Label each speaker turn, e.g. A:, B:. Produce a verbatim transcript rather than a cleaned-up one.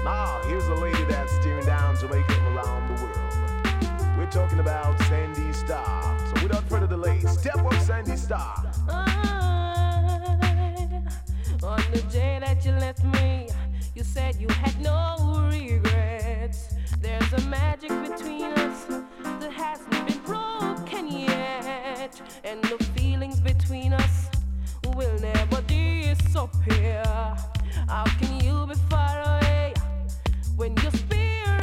A: Now, here's a lady that's steering down Jamaica and around the world. We're talking about Sandy Starr. So without further delay, step up, Sandy Starr.
B: I, on the day that you left me, you said you had no regrets. There's a magic between us that hasn't been broken yet, and the feelings between us will never disappear. How can you be far away when your spirit